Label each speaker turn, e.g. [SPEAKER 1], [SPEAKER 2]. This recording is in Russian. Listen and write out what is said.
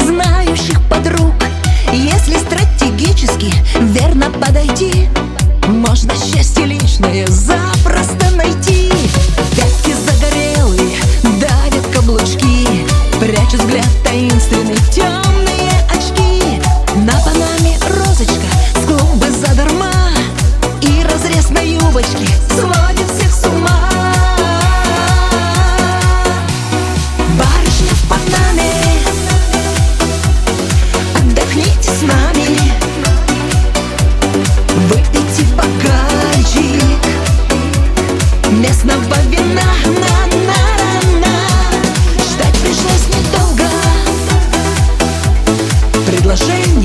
[SPEAKER 1] знающих подруг. Если стратегически верно подойти, можно счастье личное запросто найти. Пятки загорелые, давят каблучки, прячут взгляд таинственный в темные очки. На панаме розочка с клумбы задарма, и разрез на юбочке сводит всех с ума. Барышня в Панаме, отдохните с нами, выпейте бокальчик местного вина. Ждать пришлось недолго, предложение